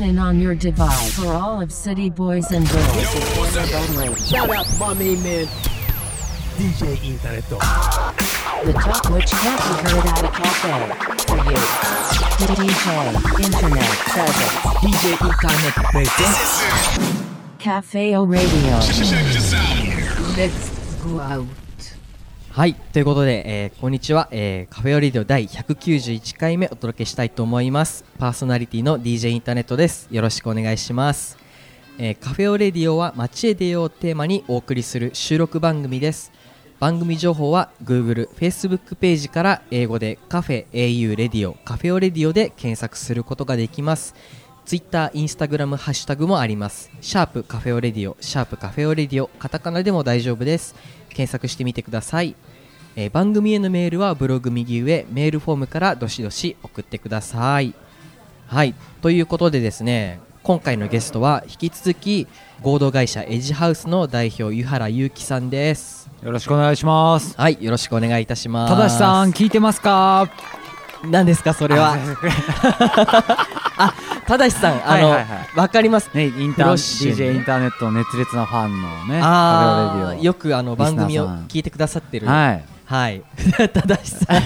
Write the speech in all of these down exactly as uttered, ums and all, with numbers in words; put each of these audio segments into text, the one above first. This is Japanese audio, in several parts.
in on your device for all of city boys and girls only. Shout out my main man, D J インターネット The talk which can't be heard at a cafe for you. D J Internet presents ディージェー インターネットプレゼンツ Cafe O Radio. Let's go out. はい、ということで、えー、こんにちは、えー、カフェオレディオ第ひゃくきゅうじゅういちかいめお届けしたいと思います。パーソナリティの ディージェー インターネットです。よろしくお願いします。えー、カフェオレディオは街へ出ようをテーマにお送りする収録番組です。番組情報は Google、Facebook ページから英語でカフェ エーユー レディオ、カフェオレディオで検索することができます。Twitter、Instagram、ハッシュタグもあります。シャープカフェオレディオ、シャープカフェオレディオ、カタカナでも大丈夫です。検索してみてください。えー、番組へのメールはブログ右上メールフォームからどしどし送ってください。はい、ということでですね、今回のゲストは引き続き合同会社エッジハウスの代表湯原裕樹さんです。 よろしくお願いします。 はい、よろしくお願いいたします。 ただしさん聞いてますか？ 何ですかそれは？あ、ただしさん、あの、はいはいはい、わかりますね、インター ディージェー インターネットの熱烈なファンのね、 あカフェオレディオよくあの番組を聞いてくださってる、 はいはい、ただしさん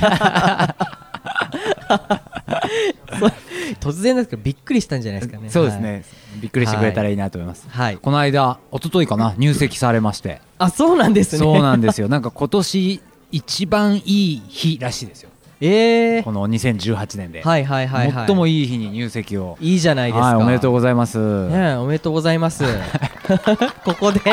突然ですけどびっくりしたんじゃないですかね。 そうですね、はい、びっくりしてくれたらいいなと思います、 はい、 この間一昨日かな入籍されまして。 あ、そうなんですね。 そうなんですよ。なんか今年一番いい日らしいですよ。えー、このにせんじゅうはちねんで、はいはいはいはい、最もいい日に入籍を。 いいじゃないですか、 はい、おめでとうございます、 ね、おめでとうございますここで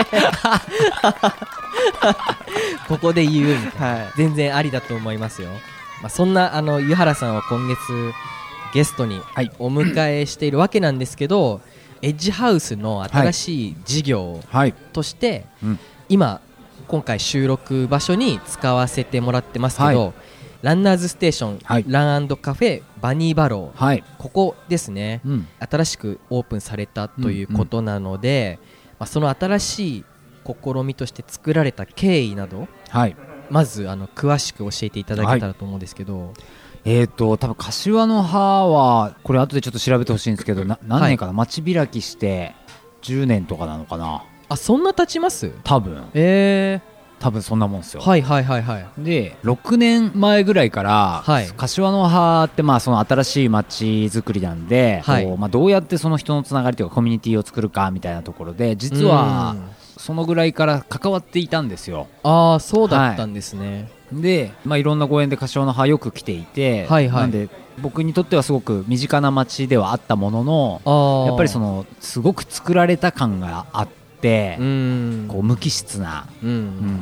ここで言うみたいな、はい、全然ありだと思いますよ。まあ、そんなあの湯原さんを今月ゲストにお迎えしているわけなんですけど、はい、エッジハウスの新しい事業として、はいはいうん、今今回収録場所に使わせてもらってますけど、はい、ランナーズステーション、はい、ラン&カフェバニーバロー、はい、ここですね、うん、新しくオープンされたということなので、うんうんまあ、その新しい試みとして作られた経緯など、はい、まずあの詳しく教えていただけたらと思うんですけど、はい、 えーと多分柏の葉はこれ後でちょっと調べてほしいんですけどな何年かな、はい、町開きしてじゅうねんとかなのかな。 あ、そんな経ちます？ 多分えー多分そんなもんですよ。 はいはいはいはい。 でろくねんまえぐらいから、はい、柏の葉ってまあその新しい街づくりなんで、はいこうまあ、どうやってその人のつながりというかコミュニティを作るかみたいなところで実はそのぐらいから関わっていたんですよ。 ああ、そうだったんですね、 はい、で、まあ、いろんなご縁で柏の葉よく来ていて、はいはい、なんで僕にとってはすごく身近な街ではあったもののやっぱりそのすごく作られた感があってでうんこう無機質な、うんうん、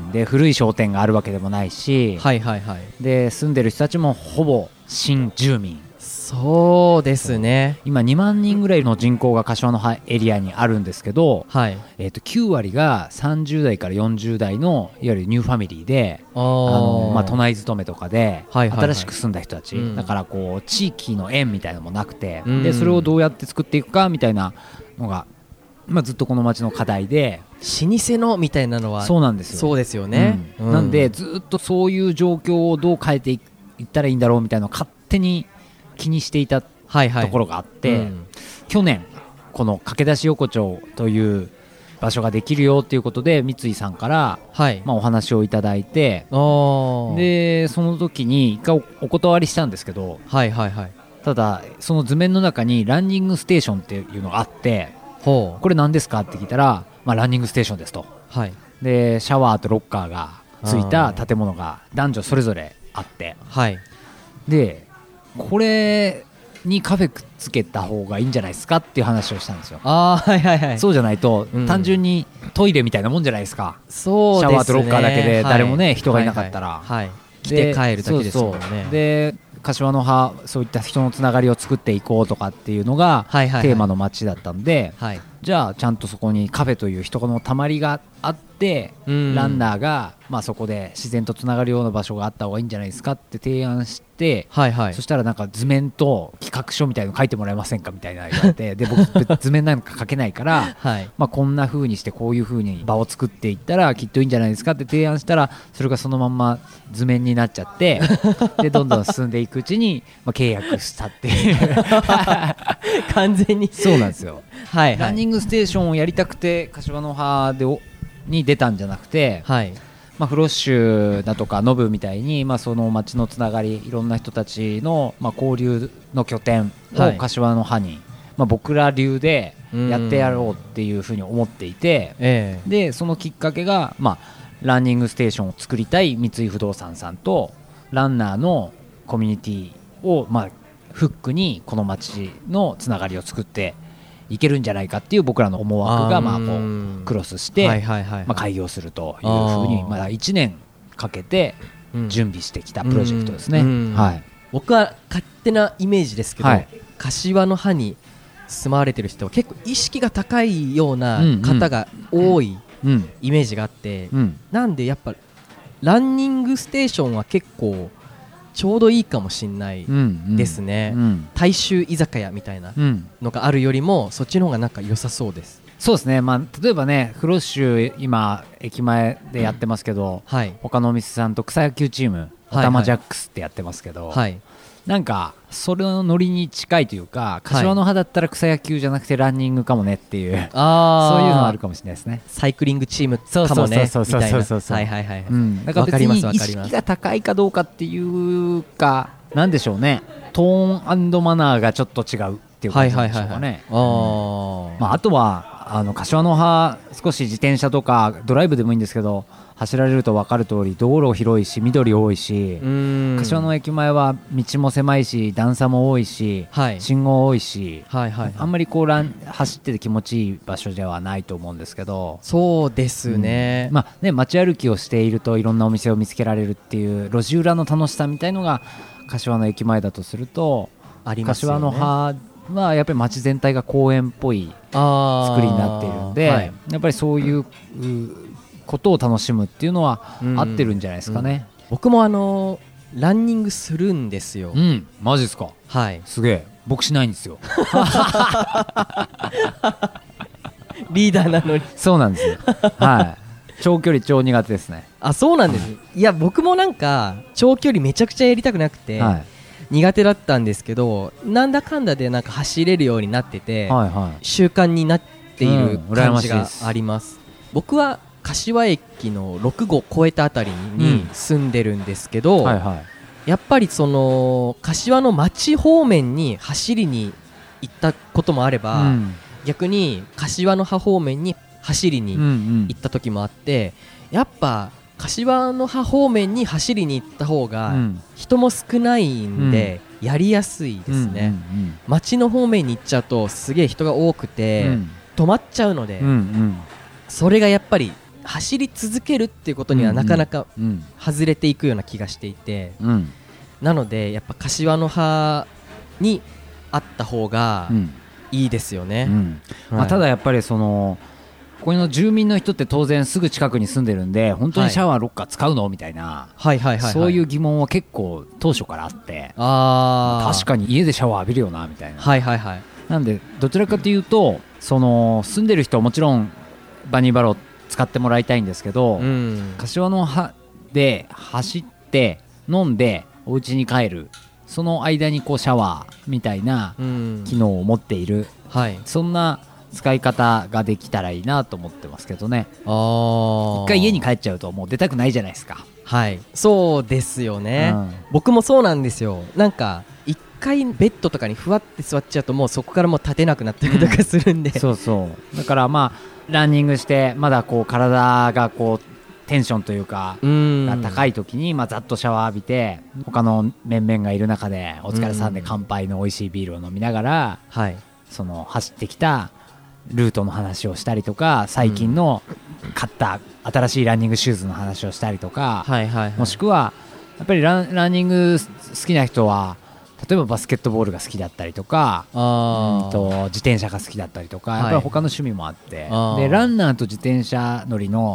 で古い商店があるわけでもないし、はいはいはい、で住んでる人たちもほぼ新住民。 そうですね。 今にまんにんぐらいの人口が柏の葉エリアにあるんですけど、はいえー、ときゅうわりがさんじゅうだいからよんじゅうだいのいわゆるニューファミリーであの、まあ、都内勤めとかで新しく住んだ人たち、はいはいはい、だからこう地域の縁みたいなのもなくて、うん、でそれをどうやって作っていくかみたいなのがまあ、ずっとこの町の課題で老舗のみたいなのはそうなんですよ。 そうですよね、 うんうん、なんでずっとそういう状況をどう変えていったらいいんだろうみたいなのを勝手に気にしていたところがあって、はいはいうん、去年この駆け出し横丁という場所ができるよということで三井さんから、はいまあ、お話をいただいてでその時に一回 お, お断りしたんですけど、はいはいはい、ただその図面の中にランニングステーションっていうのがあってこれ何ですかって聞いたら、まあ、ランニングステーションですと、はい、でシャワーとロッカーがついた建物が男女それぞれあって、はい、でこれにカフェくっつけた方がいいんじゃないですかっていう話をしたんですよ。あ、はいはいはい、そうじゃないと、うん、単純にトイレみたいなもんじゃないですか。そうですね、シャワーとロッカーだけで誰もね、はい、人がいなかったら、はいはいはい、 来て帰るだけですもんね。 そうそうで柏の葉そういった人のつながりを作っていこうとかっていうのがテーマの街だったんで、はいはいはい、じゃあちゃんとそこにカフェという人のたまりがあっ 、 うん、 ランナーが、まあ、そこで自然とつながるような場所があった方がいいんじゃないですかって提案して、 はいはい、 そしたらなんか図面と企画書みたいなの書いてもらえませんかみたいな言われてで僕図面なんか書けないから、はいまあ、こんな風にしてこういう風に場を作っていったらきっといいんじゃないですかって提案したら、それがそのまんま図面になっちゃってでどんどん進んでいくうちに、まあ、契約したっていう完全にそうなんですよ、 はいはい、 ランニングステーションをやりたくて柏の葉でおに出たんじゃなくて、はいまあ、フロッシュだとかノブみたいに、まあ、その街のつながりいろんな人たちの、まあ、交流の拠点を柏の葉に、はいまあ、僕ら流でやってやろうっていうふうに思っていて、えー、でそのきっかけが、まあ、ランニングステーションを作りたい三井不動産さんとランナーのコミュニティを、まあ、フックにこの街のつながりを作っていけるんじゃないかっていう僕らの思惑がまあこうクロスして開業するというふうにまだいちねんかけて準備してきたプロジェクトですね、うんうんはい、僕は勝手なイメージですけど、はい、柏の葉に住まわれてる人は結構意識が高いような方が多いイメージがあって、うんうん、なんでやっぱランニングステーションは結構ちょうどいいかもしれないですね、うんうん、大衆居酒屋みたいなのがあるよりもそっちの方がなんか良さそうです。 そうですね、まあ、例えばねフロッシュ今駅前でやってますけど、うんはい、他のお店さんと草野球チームおたまジャックスってやってますけど、はいはい、なんかそれのノリに近いというか柏の葉だったら草野球じゃなくてランニングかもねっていう、はい、あそういうのあるかもしれないですね。 サイクリングチームかもねみたいなはいはいはい、 うん、だから別に意識が高いかどうかっていうかなんでしょうね、トーン&マナーがちょっと違うっていう感じなんでしょうかね。あとはあの柏の葉少し自転車とかドライブでもいいんですけど走られると分かる通り道路広いし緑多いし、柏の駅前は道も狭いし段差も多いし、はい、信号多いし、はいはいはい、あんまりこうラン走ってて気持ちいい場所ではないと思うんですけど。 そうですね、 うんまあ、ね街歩きをしているといろんなお店を見つけられるっていう路地裏の楽しさみたいのが柏の駅前だとするとありますよね。柏の葉はやっぱり街全体が公園っぽい作りになっているので、はい、やっぱりそういうことを楽しむっていうのは合ってるんじゃないですかね、 うんうん、僕もあのランニングするんですよ、 うん、マジですか。 はい、 すげえ。僕しないんですよリーダーなのにそうなんですよ、はい、長距離超苦手ですね。 あ、そうなんです、いや僕もなんか長距離めちゃくちゃやりたくなくて、はい苦手だったんですけどなんだかんだでなんか走れるようになってて、はいはい、習慣になっている感じがあります、うん、僕は柏駅のろく号越えたあたりに住んでるんですけど、うんはいはい、やっぱりその柏の町方面に走りに行ったこともあれば、うん、逆に柏の葉方面に走りに行った時もあって、うんうん、やっぱ柏の葉方面に走りに行った方が人も少ないんでやりやすいですね、うんうんうん、街の方面に行っちゃうとすげえ人が多くて止まっちゃうので、うんうん、それがやっぱり走り続けるっていうことにはなかなか外れていくような気がしていて、うんうん、なのでやっぱ柏の葉にあった方がいいですよね、うんうんまあ、ただやっぱりそのここの住民の人って当然すぐ近くに住んでるんで本当にシャワーロッカー使うのみたいな、はいはいはいはい、そういう疑問は結構当初からあってあ確かに家でシャワー浴びるよなみたいな、はいはいはい、なんでどちらかというとその住んでる人はもちろんバニーバロー使ってもらいたいんですけど、うん、柏の葉で走って飲んでお家に帰るその間にこうシャワーみたいな機能を持っている、うんはい、そんな使い方ができたらいいなと思ってますけどね。あ一回家に帰っちゃうともう出たくないじゃないですか。 はいそうですよね、うん、僕もそうなんですよ。なんか一回ベッドとかにふわって座っちゃうともうそこからもう立てなくなったりとかするんで、うん、 そうそうだからまあランニングしてまだこう体がこうテンションというかが高い時にまあざっとシャワー浴びて他の面々がいる中でお疲れさんで乾杯の美味しいビールを飲みながら、はい、その走ってきたルートの話をしたりとか最近の買った新しいランニングシューズの話をしたりとか、はいはいはい、もしくはやっぱり ラン, ランニング好きな人は例えばバスケットボールが好きだったりとかあうんと自転車が好きだったりとか、はい、やっぱり他の趣味もあってでランナーと自転車乗りの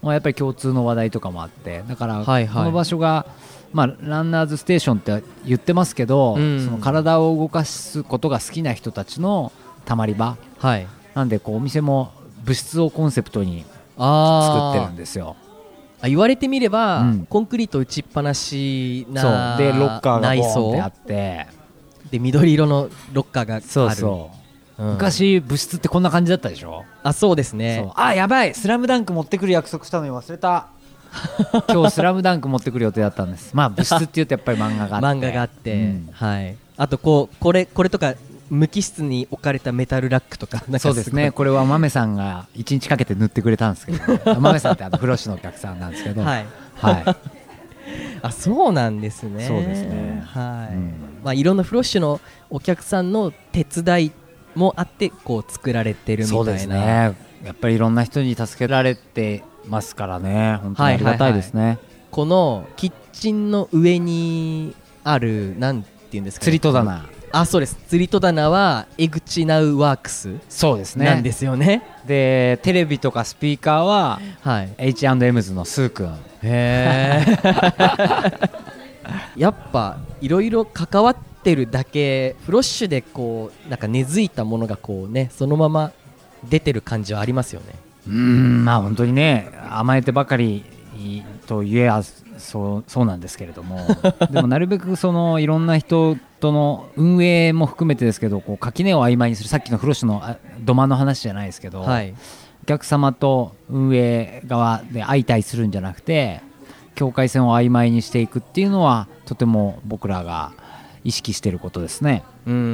まあ、やっぱり共通の話題とかもあって、だからはいはいこの場所が、まあ、ランナーズステーションって言ってますけど、うん、その体を動かすことが好きな人たちのたまり場、はい、なんでこうお店も物質をコンセプトに作ってるんですよ。 あ、言われてみれば、うん、コンクリート打ちっぱなしなそうでロッカーがボーンってあってで緑色のロッカーがある。 そうそう、うん、昔物質ってこんな感じだったでしょ。 あ、そうですね。そう、 あ、やばい、スラムダンク持ってくる約束したのに忘れた今日スラムダンク持ってくる予定だったんです。まあ物質っていうとやっぱり漫画があって漫画があって、うん、はい。あとこうこれこれとか無機質に置かれたメタルラックとか、なんかそうですね。これは豆さんがいちにちかけて塗ってくれたんですけど、ね、豆さんってあのフロッシュのお客さんなんですけど、はい、はい、 あ、そうなんですね。 そうですね。 はい。うん、まあいろんなフロッシュのお客さんの手伝いもあってこう作られてるみたいな。 そうですね。やっぱりいろんな人に助けられてますからね。本当にありがたいですね。はいはいはい、 このキッチンの上にあるなんていうんですか、ね、 釣り戸棚。 あ、そうです。釣り戸棚は江口ナウワークスそうですねなんですよね。 でテレビとかスピーカーは、はい、エイチアンドエム ズのスー君。 へーやっぱいろいろ関わってるだけフロッシュでこうなんか根付いたものがこうねそのまま出てる感じはありますよね。 うーん、まあ本当にね甘えてばかりと言えばそうそうなんですけれどもでもなるべくそのいろんな人との運営も含めてですけどこう垣根を曖昧にする、さっきのフロッシュの土間の話じゃないですけど、はい、お客様と運営側で相対するんじゃなくて境界線を曖昧にしていくっていうのはとても僕らが意識していることですね。うん、うん、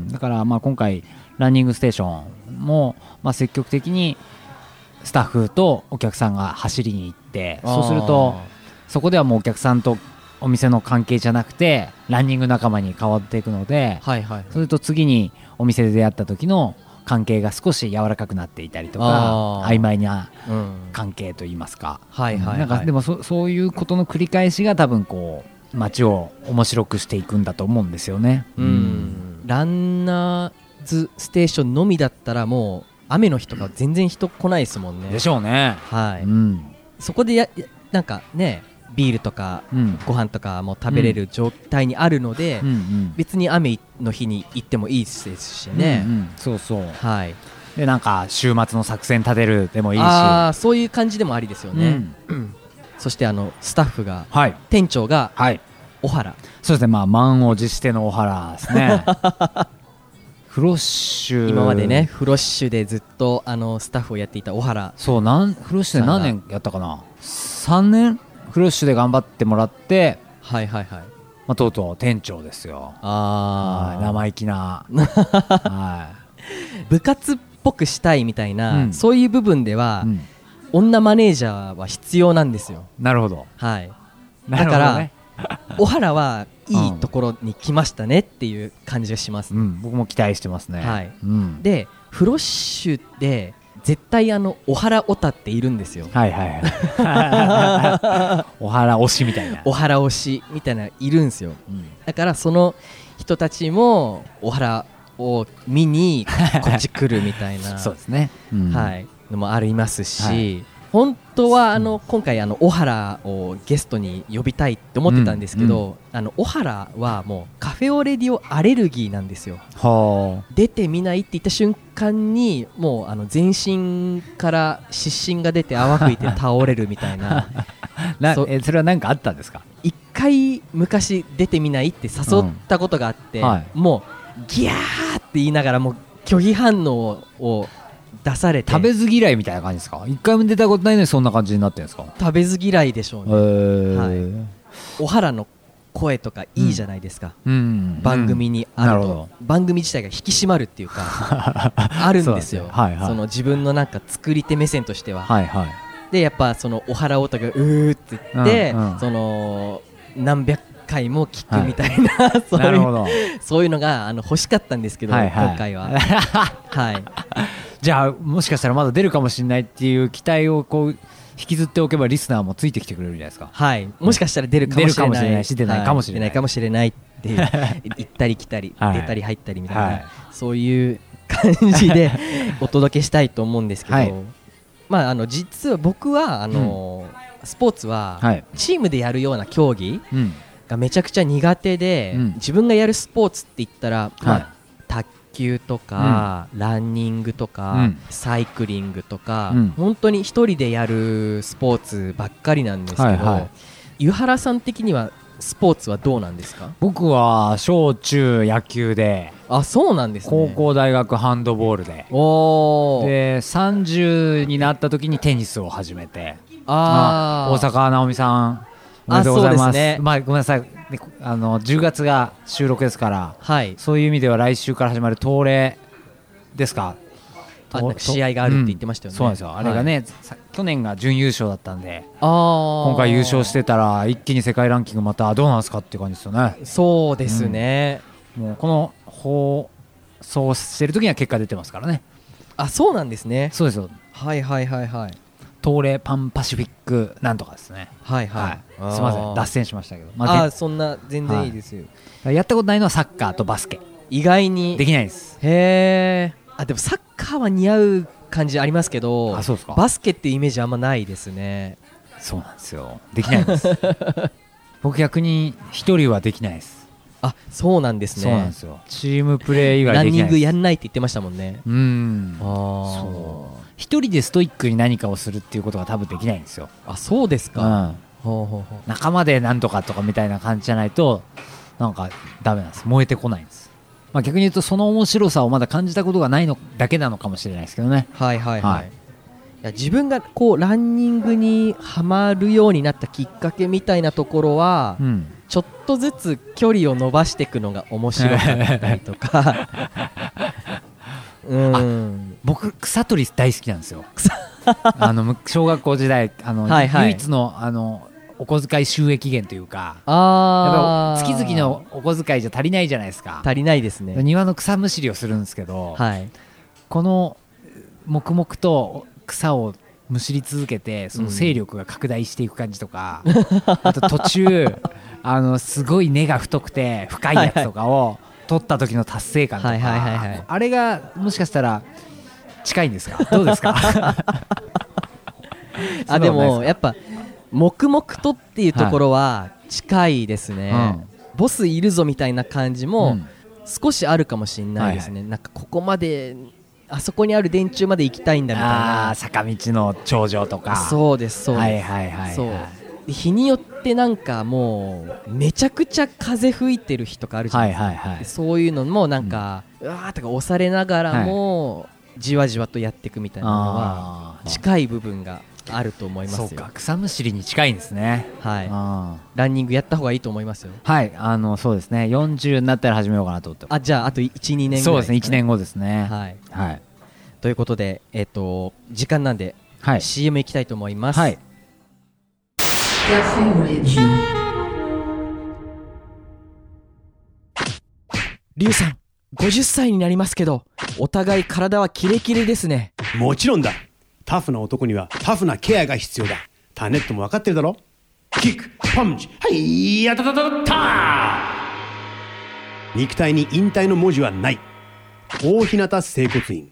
だからまあ今回ランニングステーションもまあ積極的にスタッフとお客さんが走りに行って、そうするとそこではもうお客さんとお店の関係じゃなくてランニング仲間に変わっていくので、はいはい、それと次にお店で出会った時の関係が少し柔らかくなっていたりとか曖昧な関係といいますか、はいはいはい、なんかでも そ, そういうことの繰り返しが多分こう街を面白くしていくんだと思うんですよね。うん、うん、 ランナーズステーションのみだったらもう雨の日とか全然人来ないですもんね。 でしょうね。 はい、うん、そこでやなんかねビールとかご飯とかも食べれる状態にあるので、うんうん、別に雨の日に行ってもいいですしね、うんうん、 そうそう、はい、でなんか週末の作戦立てるでもいいし、 あそういう感じでもありですよね、うんうん、そしてあのスタッフが、はい、店長が、はい、小原、 そうですね、まあ満を持しての小原ですねフロッシュ今までねフロッシュでずっとあのスタッフをやっていた小原、 そうなんフロッシュで何年やったかな、さんねんフロッシュで頑張ってもらって、はいはいはい、まあ、とうとう店長ですよ。あ生意気な、はい、 部活っぽくしたいみたいな、うん、そういう部分では、うん、女マネージャーは必要なんですよ。 なるほど、 はい、だから、ね、小原はいいところに来ましたねっていう感じがします、 うん、僕も期待してますね、はい、 うん、でフロッシュで絶対あの小原オタっているんですよ。はいはいはい。小原推しみたいな。 小原推しみたいないるんですよ、うん。だからその人たちも小原を見にこっち来るみたいなそうですね、うん、 はい、のもありますし、はい、本当はあの、うん、今回あの小原をゲストに呼びたいって思ってたんですけど、うんうん、あの小原はもうカフェオレディオアレルギーなんですよ。は出てみないって言った瞬間にもうあの全身から湿疹が出て泡吹いて倒れるみたいななそ, えそれは何かあったんですか？ 一回昔出てみないって誘ったことがあって、うんはい、もうギャーって言いながらもう拒否反応を出されて、 食べず嫌いみたいな感じですか？一回も出たことないのにそんな感じになってるんですか？ 食べず嫌いでしょうね、えーはい、小原の声とかいいじゃないですか、うん、番組にあると、うん、番組自体が引き締まるっていうかあるんですよ、はいはい、その自分のなんか作り手目線としては、はいはい、でやっぱその小原オタがうーって言って、うんうん、その何百回も聞くみたいな、はい、そういう、なるほどそういうのがあの欲しかったんですけど、はいはい、今回ははいじゃあもしかしたらまだ出るかもしれないっていう期待をこう引きずっておけばリスナーもついてきてくれるじゃないですか。 はい、もしかしたら出るかもしれない、出るかもしれないし出ないかもしれない、はい、 出ないかもしれないっていう行ったり来たり、はい、出たり入ったりみたいな、はい、そういう感じでお届けしたいと思うんですけど、はい、 まあ、あの実は僕はあの、うん、スポーツはチームでやるような競技がめちゃくちゃ苦手で、うん、自分がやるスポーツって言ったら、まあはい、卓球とか、うん、ランニングとか、うん、サイクリングとか、うん、本当に一人でやるスポーツばっかりなんですけど、はいはい、湯原さん的にはスポーツはどうなんですか？ 僕は小中野球で、 あ、そうなんですね。 高校大学ハンドボールで、おでさんじゅうになった時にテニスを始めて、あ、大坂なおみさんおめでとうございます。ね、まあ、ごめんなさい、あのじゅうがつが収録ですから、はい、そういう意味では来週から始まる東レですか、 あ、なんか試合があるって言ってましたよね、 うん、そうなんですよ。あれがね、はい、去年が準優勝だったんで、あ、今回優勝してたら一気に世界ランキングまたどうなんですかっていう感じですよね。 そうですね、 うん、もうこの放送してる時には結果出てますからね。 あ、そうなんですね。 そうですよ。 はいはいはいはい。 東レパンパシフィックなんとかですね。はいはい、はい、すみません脱線しましたけど、 まあ、あ、そんな全然いいですよ、 はい、やったことないのはサッカーとバスケ。 意外にできないです。 へー。あ、でもサッカーは似合う感じありますけど、 あ、そうですか。 バスケっていうイメージあんまないですね。 そうなんですよ、できないです僕逆に一人はできないです。 あ、そうなんですね。 そうなんですよ。チームプレー以外できないです。ランニングやんないって言ってましたもんね。 うん、あ、そう、一人でストイックに何かをするっていうことが多分できないんですよ。 あ、そうですか、うん、ほうほうほう。 仲間でなんとかとかみたいな感じじゃないとなんかダメなんです。燃えてこないんです。まあ、逆に言うとその面白さをまだ感じたことがないのだけなのかもしれないですけどね。 はいはいはい、はい、いや自分がこうランニングにハマるようになったきっかけみたいなところは、うん、ちょっとずつ距離を伸ばしていくのが面白かったりとかうん、 僕草取り大好きなんですよあの小学校時代あの、はいはい、唯一の、あのお小遣い収益源というか、あ、やっぱ月々のお小遣いじゃ足りないじゃないですか。 足りないですね。 庭の草むしりをするんですけど、はい、この黙々と草をむしり続けてその勢力が拡大していく感じとか、うん、あと途中あのすごい根が太くて深いやつとかを取った時の達成感とか、はいはいはいはい、あれがもしかしたら近いんですか？どうですか？ あ、でもやっぱ黙々とっていうところは近いですね、はい、うん、ボスいるぞみたいな感じも少しあるかもしれないですね、はいはい、なんかここまであそこにある電柱まで行きたいんだみたいな、 あ、坂道の頂上とか。 そうですそうです、はいはいはいはい、そう日によってなんかもうめちゃくちゃ風吹いてる日とかあるじゃないですか、はいはいはい、そういうのもなんか、うん、うわーとか押されながらも、はい、じわじわとやっていくみたいなのは近い部分があると思いますよ。 そうか、草むしりに近いんですね。 はい、ランニングやった方がいいと思いますよ。 はい、あのそうですね、よんじゅうになったら始めようかなと思って。 あ、じゃああといち、にねんぐらいですかね。 そうですね、いちねんごですね。はい、はい、 ということで、えーと、時間なんで、はい、シーエム いきたいと思います。はい、リュウさんごじゅっさいになりますけどお互い体はキレキレですね。 もちろんだ。タフな男にはタフなケアが必要だ。タネットも分かってるだろ。キックパンチ、はいやたたたた。肉体に引退の文字はない。大日向整骨院。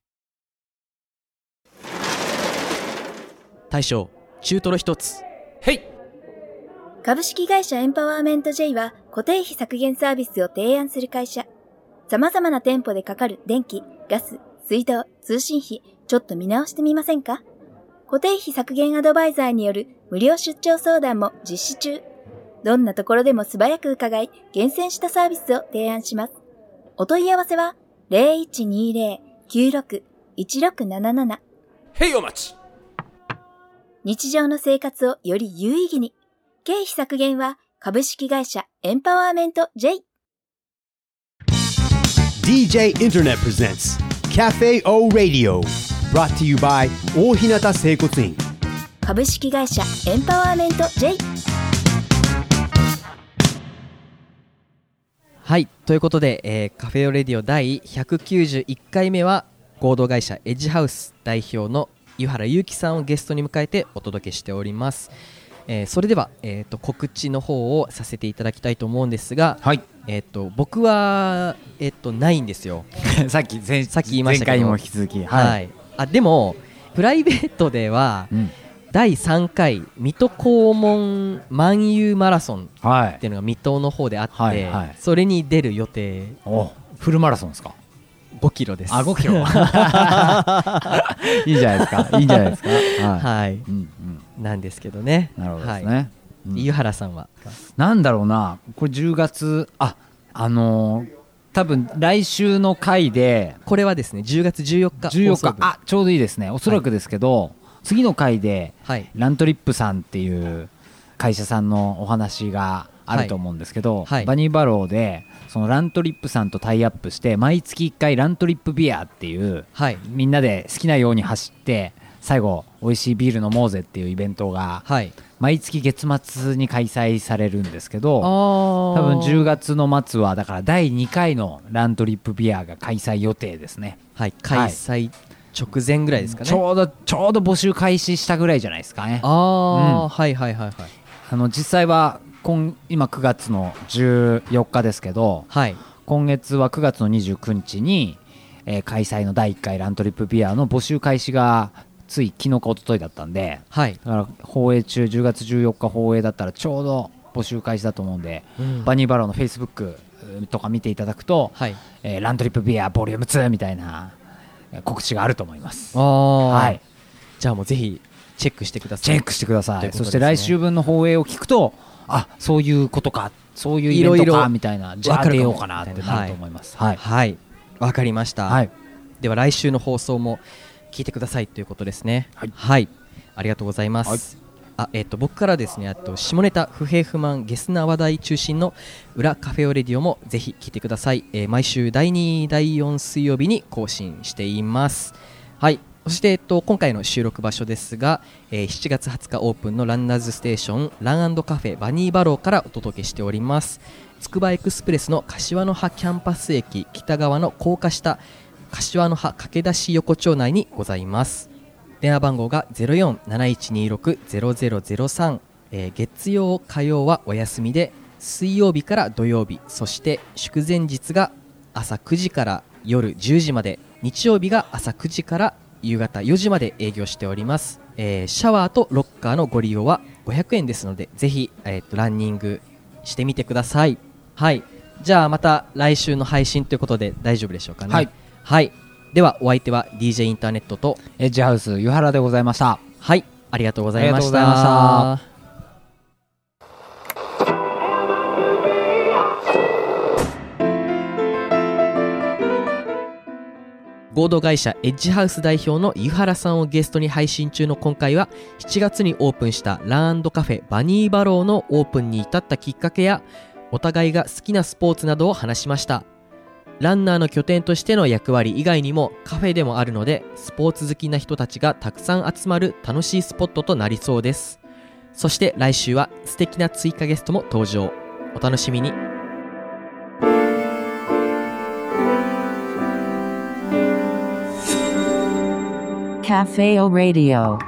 大将中トロ一つ。 へい。株式会社エンパワーメント J は固定費削減サービスを提案する会社。様々な店舗でかかる電気、ガス、水道、通信費、ちょっと見直してみませんか？固定費削減アドバイザーによる無料出張相談も実施中。どんなところでも素早く伺い、厳選したサービスを提案します。お問い合わせは ゼロいちにゼロ きゅうろく いちろくなななな。 へいお待ち。 日常の生活をより有意義に。経費削減は株式会社エンパワーメント J。 ディージェー Internet presents Cafe O Radio brought to you by 大日向整骨院。 株式会社エンパワーメント J。 はい、ということで、えー、カフェオレディオ第ひゃくきゅうじゅういっかいめは合同会社エッジハウス代表の湯原祐樹さんをゲストに迎えてお届けしております。えー、それでは、えー、と告知の方をさせていただきたいと思うんですが、はい、えー、と僕は、えー、とないんですよさっき前さっき言いましたけど前回にも引き続き、はいはい、あでもプライベートでは、うん、だいさんかい水戸黄門万有マラソンっていうのが水戸の方であって、はいはいはい、それに出る予定。 おフルマラソンですか？ ごキロです。 あ、ごキロいいじゃないですか、いいじゃないですか。はい、 はい、うんうん、なんですけどね。 なるほどですね、はい、 うん、湯原さんはなんだろうな、これじゅうがつ、あ、あのー、多分来週の回で、 これはですねじゅうがつじゅうよっかじゅうよっか、あ、ちょうどいいですね。おそらくですけど、はい、次の回で、はい、ラントリップさんっていう会社さんのお話があると思うんですけど、はいはい、バニーバローでそのラントリップさんとタイアップして毎月いっかいラントリップビアっていう、はい、みんなで好きなように走って最後美味しいビール飲もうぜっていうイベントが、はい、毎月月末に開催されるんですけど、多分じゅうがつの末はだからだいにかいのラントリップビアが開催予定ですね。 はい、開催直前ぐらいですかね。 ちょうどちょうど募集開始したぐらいじゃないですかね。 ああ、うん、はいはいはいはい。 あの実際は今今くがつのじゅうよっかですけど、はい、今月はくがつのにじゅうくにちに、えー、開催のだいいっかいラントリップビアの募集開始がつい昨日か一昨日だったんで、はい、だから放映中じゅうがつじゅうよっか放映だったらちょうど募集開始だと思うんで、うん、バニーバローのフェイスブックとか見ていただくと、はい、えー、ラントリップビアボリュームツーみたいな告知があると思います。 あ、はい、じゃあもうぜひチェックしてください。 チェックしてください、ね、そして来週分の放映を聞くと、あ、そういうことか、そういうイベントかみたいな、じゃあ出ようかなってなると思います。 はい、はい、わかりました、はい、では来週の放送も聞いてくださいということですね。はい、はい、ありがとうございます。はい、あ、えー、と僕からですね、あと下ネタ不平不満ゲスな話題中心の裏カフェオレディオもぜひ聞いてください。えー、毎週だいに、だいよん水曜日に更新しています。はい、そして、えっと、今回の収録場所ですが、えー、しちがつはつかオープンのランナーズステーションラン&カフェバニーバローからお届けしております。つくばエクスプレスの柏の葉キャンパス駅北側の高架下柏の葉駆け出し横丁内にございます。電話番号が ゼロよんなないちにろくゼロゼロゼロさん、えー、月曜火曜はお休みで水曜日から土曜日、そして祝前日が朝くじから夜じゅうじまで、日曜日が朝くじから夕方よじまで営業しております。えー、シャワーとロッカーのご利用はごひゃくえんですので、ぜひ、えー、とランニングしてみてください。はい、じゃあまた来週の配信ということで大丈夫でしょうかね。はい、はい、ではお相手は ディージェー インターネットとエッジハウス湯原でございました。 はい、ありがとうございました。合同会社エッジハウス代表の湯原さんをゲストに配信中の今回は、しちがつにオープンしたラン&カフェバニーバローのオープンに至ったきっかけや、お互いが好きなスポーツなどを話しました。ランナーの拠点としての役割以外にもカフェでもあるので、スポーツ好きな人たちがたくさん集まる楽しいスポットとなりそうです。そして来週は素敵な追加ゲストも登場。お楽しみに。 Café O Radio